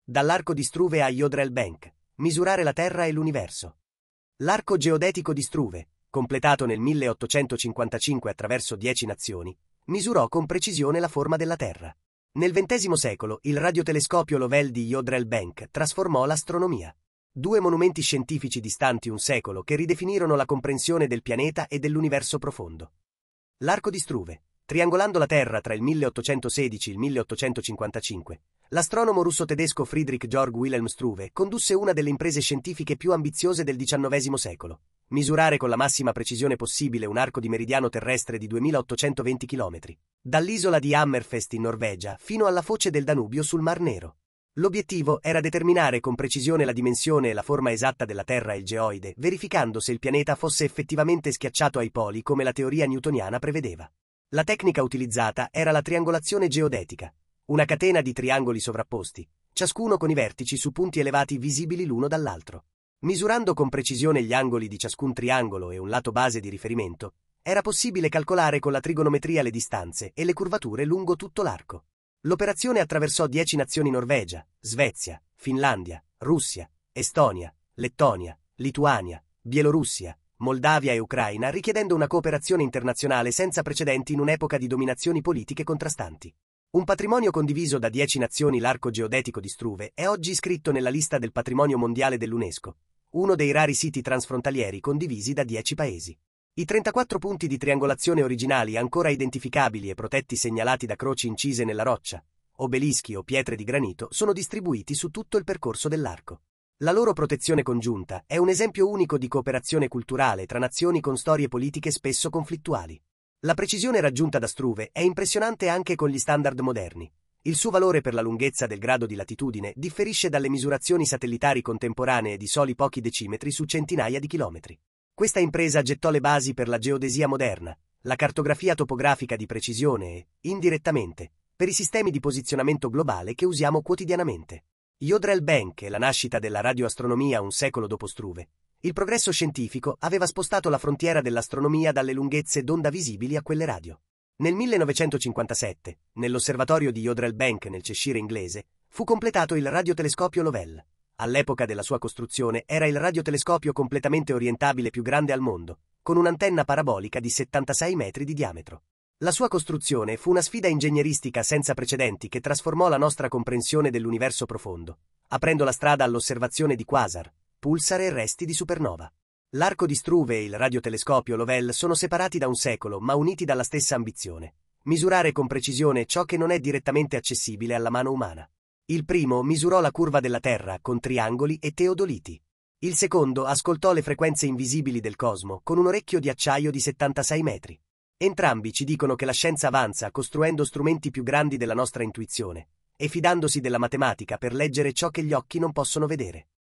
Dall'arco di Struve a Jodrell Bank, misurare la Terra e l'universo. L'arco geodetico di Struve, completato nel 1855 attraverso 10 nazioni, misurò con precisione la forma della Terra. Nel XX secolo, il radiotelescopio Lovell di Jodrell Bank trasformò l'astronomia. Due monumenti scientifici distanti un secolo che ridefinirono la comprensione del pianeta e dell'universo profondo. L'arco di Struve. Triangolando la Terra tra il 1816 e il 1855, l'astronomo russo-tedesco Friedrich Georg Wilhelm Struve condusse una delle imprese scientifiche più ambiziose del XIX secolo: misurare con la massima precisione possibile un arco di meridiano terrestre di 2820 km, dall'isola di Hammerfest in Norvegia fino alla foce del Danubio sul Mar Nero. L'obiettivo era determinare con precisione la dimensione e la forma esatta della Terra e il geoide, verificando se il pianeta fosse effettivamente schiacciato ai poli come la teoria newtoniana prevedeva. La tecnica utilizzata era la triangolazione geodetica, una catena di triangoli sovrapposti, ciascuno con i vertici su punti elevati visibili l'uno dall'altro. Misurando con precisione gli angoli di ciascun triangolo e un lato base di riferimento, era possibile calcolare con la trigonometria le distanze e le curvature lungo tutto l'arco. L'operazione attraversò 10 nazioni: Norvegia, Svezia, Finlandia, Russia, Estonia, Lettonia, Lituania, Bielorussia, Moldavia e Ucraina, richiedendo una cooperazione internazionale senza precedenti in un'epoca di dominazioni politiche contrastanti. Un patrimonio condiviso da 10 nazioni, l'arco geodetico di Struve è oggi iscritto nella lista del patrimonio mondiale dell'UNESCO, uno dei rari siti transfrontalieri condivisi da 10 paesi. I 34 punti di triangolazione originali ancora identificabili e protetti segnalati da croci incise nella roccia, obelischi o pietre di granito sono distribuiti su tutto il percorso dell'arco. La loro protezione congiunta è un esempio unico di cooperazione culturale tra nazioni con storie politiche spesso conflittuali. La precisione raggiunta da Struve è impressionante anche con gli standard moderni. Il suo valore per la lunghezza del grado di latitudine differisce dalle misurazioni satellitari contemporanee di soli pochi decimetri su centinaia di chilometri. Questa impresa gettò le basi per la geodesia moderna, la cartografia topografica di precisione e, indirettamente, per i sistemi di posizionamento globale che usiamo quotidianamente. Jodrell Bank e la nascita della radioastronomia un secolo dopo Struve. Il progresso scientifico aveva spostato la frontiera dell'astronomia dalle lunghezze d'onda visibili a quelle radio. Nel 1957, nell'osservatorio di Jodrell Bank nel Cheshire inglese, fu completato il radiotelescopio Lovell. All'epoca della sua costruzione era il radiotelescopio completamente orientabile più grande al mondo, con un'antenna parabolica di 76 metri di diametro. La sua costruzione fu una sfida ingegneristica senza precedenti che trasformò la nostra comprensione dell'universo profondo, aprendo la strada all'osservazione di quasar, pulsar e resti di supernova. L'arco di Struve e il radiotelescopio Lovell sono separati da un secolo ma uniti dalla stessa ambizione: misurare con precisione ciò che non è direttamente accessibile alla mano umana. Il primo misurò la curva della Terra con triangoli e teodoliti. Il secondo ascoltò le frequenze invisibili del cosmo con un orecchio di acciaio di 76 metri. Entrambi ci dicono che la scienza avanza costruendo strumenti più grandi della nostra intuizione e fidandosi della matematica per leggere ciò che gli occhi non possono vedere.